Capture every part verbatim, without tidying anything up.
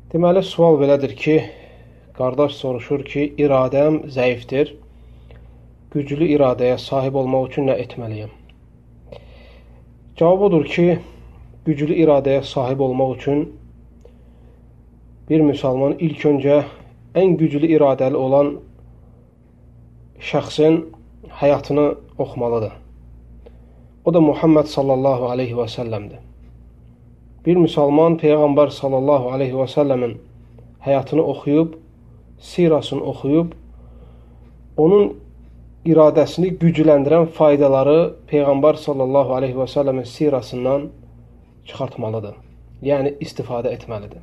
Deməli, sual belədir ki, qardaş soruşur ki, iradəm zəifdir, güclü iradəyə sahib olmaq üçün nə etməliyəm? Cavab odur ki, güclü iradəyə sahib olmaq üçün bir müsəlman ilk öncə ən güclü iradəli olan şəxsin həyatını oxumalıdır. O da Muhammed sallallahu aleyhi və səlləmdir. Bir müsəlman Peyğəmbər sallallahu aleyhi və səlləmin həyatını oxuyub, sirasını oxuyub, onun iradəsini gücləndirən faydaları Peyğəmbər sallallahu aleyhi və səlləmin sirasından çıxartmalıdır. Yəni, istifadə etməlidir.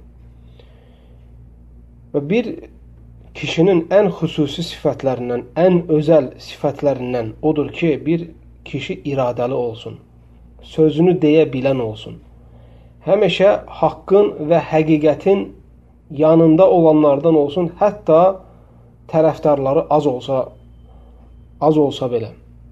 Və bir kişinin ən xüsusi sifətlərindən, ən özəl sifətlərindən odur ki, bir kişi iradəli olsun, sözünü deyə bilən olsun. Həmişə haqqın və həqiqətin yanında olanlardan olsun, hətta tərəfdarları az olsa, az olsa belə.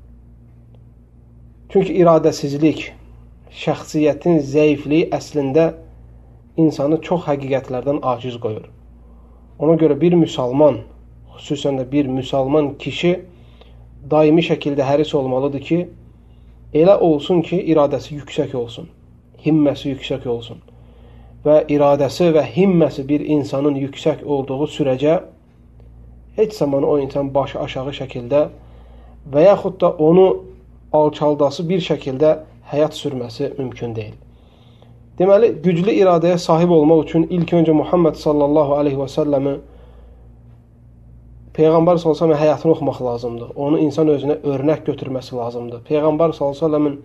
Çünki iradəsizlik, şəxsiyyətin zəifliyi əslində insanı çox həqiqətlərdən aciz qoyur. Ona görə bir müsəlman, xüsusən də bir müsəlman kişi daimi şəkildə həris olmalıdır ki, elə olsun ki, iradəsi yüksək olsun, himməsi yüksək olsun. Və iradəsi və himməsi bir insanın yüksək olduğu sürəcə heç zaman o insan başı aşağı şəkildə və yaxud da onu alçaldası bir şəkildə həyat sürməsi mümkün deyil. Deməli, güclü iradəyə sahib olmaq üçün ilk öncə Muhammed sallallahu aleyhi və səlləmi Peyğəmbər sallallahu aleyhi və səlləmin həyatını oxumaq lazımdır. Onu insan özünə örnək götürməsi lazımdır. Peyğəmbər sallallahu aleyhi və səlləmin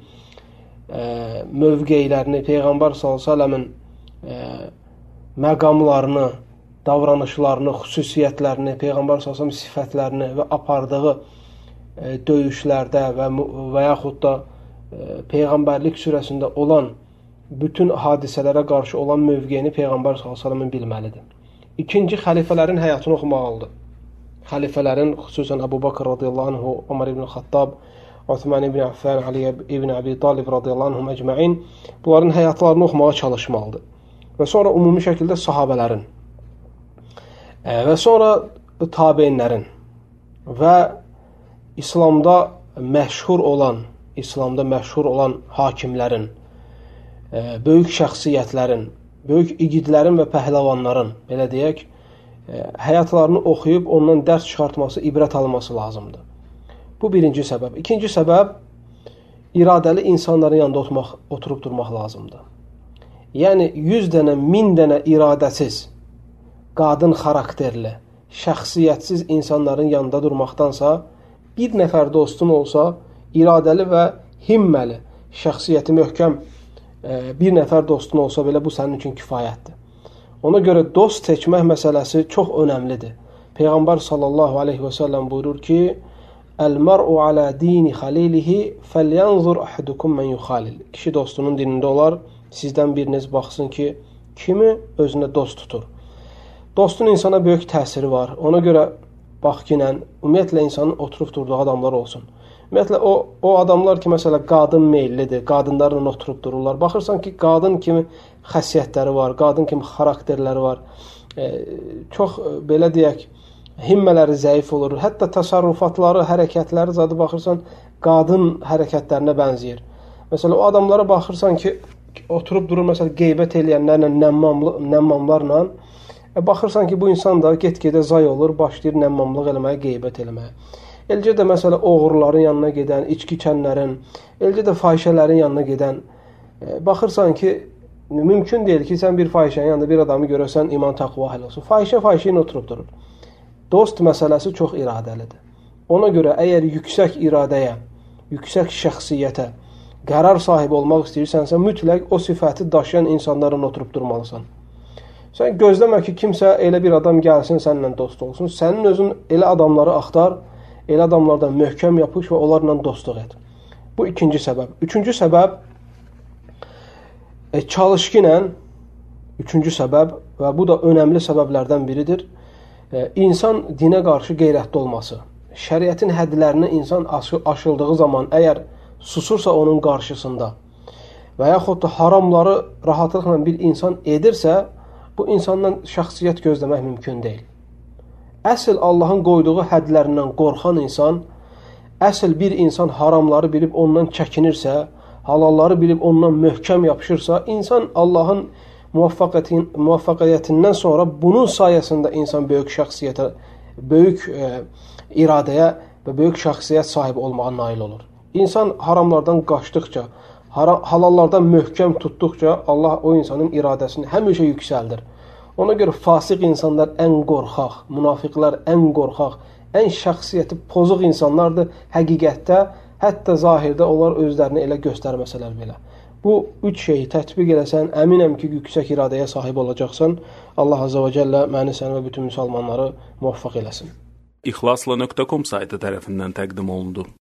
e, mövqeylərini, Peyğəmbər sallallahu aleyhi və səlləmin e, məqamlarını, davranışlarını, xüsusiyyətlərini, Peyğəmbər sallallahu aleyhi və səlləmin sifətlərini və apardığı e, döyüşlərdə və, və yaxud da e, Peyğəmbərlik sürəsində olan bütün hadisələrə qarşı olan mövqeyini Peyğəmbər sallallahu əleyhi və səlləm bilməlidir. İkinci, xəlifələrin həyatını oxumalıdır. Xəlifələrin, xüsusən Əbu Bakr radiyallahu anhu, Ömər ibn Xattab, Osman ibn Affan, Ali ibn Abi Talib radiyallahu anhum əcməin, bunların həyatlarını oxumağa çalışmalıdır. Və sonra ümumi şəkildə sahabələrin e, və sonra tabeinlərin və İslamda məşhur olan, İslamda məşhur olan hakimlərin, böyük şəxsiyyətlərin, böyük igidlərin və pəhləvanların, belə deyək, həyatlarını oxuyub ondan dərs çıxartması, ibrət alması lazımdır. Bu birinci səbəb. İkinci səbəb, iradəli insanların yanında oturmaq, oturub durmaq lazımdır. Yəni, yüz dənə, min dənə iradəsiz, qadın xarakterli, şəxsiyyətsiz insanların yanında durmaqdansa, bir nəfər dostun olsa, iradəli və himməli, şəxsiyyəti möhkəm bir nəfər dostun olsa belə bu sənin üçün kifayətdir. Ona görə dost seçmək məsələsi çox önəmlidir. Peyğəmbər sallallahu aleyhi və səlləm buyurur ki, Əl-mər'u alə dini xalilihi fəlyanzur ahadukum mən yuxalil. Kişi dostunun dinində olar, sizdən biriniz baxsın ki, kimi özünə dost tutur. Dostun insana böyük təsiri var. Ona görə bax ki, ümumiyyətlə insanın oturub durduğu adamlar olsun. Ümumiyyətlə, o, o adamlar ki, məsələ, qadın meyillidir, qadınlarla oturub dururlar. Baxırsan ki, qadın kimi xəssiyyətləri var, qadın kimi xarakterləri var. E, çox, belə deyək, himmələri zəif olur. Hətta təsərrüfatları, hərəkətləri zadı baxırsan, qadın hərəkətlərinə bənzəyir. Məsələ, o adamlara baxırsan ki, oturub durur, məsələ, qeybət eləyənlərlə, nəmmamlarla, e, baxırsan ki, bu insan da get-gedə zay olur, başlayır nəmmamlıq eləməyə, qeybət eləməyə. Elcə də məsələ oğurların yanına gedən, içki içənlərin, elcə də fahişələrin yanına gedən, e, baxırsan ki, mümkün deyil ki, sən bir fahişənin yanında bir adamı görəsən, iman təqva həl olsun. Fahişə fahişə ilə oturub durur. Dost məsələsi çox iradəlidir. Ona görə əgər yüksək iradəyə, yüksək şəxsiyyətə qərar sahibi olmaq istəyirsənsə, mütləq o sifəti daşıyan insanlarla oturub durmalısan. Sən gözləmə ki, kimsə elə bir adam gəlsin, səninlə dost olsun. Sənin özün elə adamları axtar, elə adamlardan möhkəm yapış və onlarla dostluq et. Bu ikinci səbəb. Üçüncü səbəb, e, çalışqınla, üçüncü səbəb və bu da önəmli səbəblərdən biridir, e, insan dinə qarşı qeyrətli olması. Şəriətin hədlərini insan aşıldığı zaman, əgər susursa onun qarşısında və yaxud da haramları rahatlıqla bir insan edirsə, bu insandan şəxsiyyət gözləmək mümkün deyil. Əsl Allahın qoyduğu hədlərindən qorxan insan, əsl bir insan haramları bilib ondan çəkinirsə, halalları bilib ondan möhkəm yapışırsa, insan Allahın muvaffaqətin, muvaffaqətindən sonra bunun sayəsində insan böyük şəxsiyyətə, böyük e, iradəyə və böyük şəxsiyyət sahibi olmağa nail olur. İnsan haramlardan qaçdıqca, halallardan möhkəm tutduqca Allah o insanın iradəsini həmişə yüksəldir. Ona görə fasiq insanlar ən qorxaq, münafiqlər ən qorxaq, ən şəxsiyyəti pozuq insanlardır həqiqətdə, hətta zahirdə onlar özlərini elə göstərməsələr belə. Bu üç şeyi tətbiq eləsən, əminəm ki, yüksək iradəyə sahib olacaqsan. Allah Azza və Cəllə məni, səni və bütün müsəlmanları muvaffaq eləsin. İxlasla nöqtə com saytı tərəfindən təqdim olundu.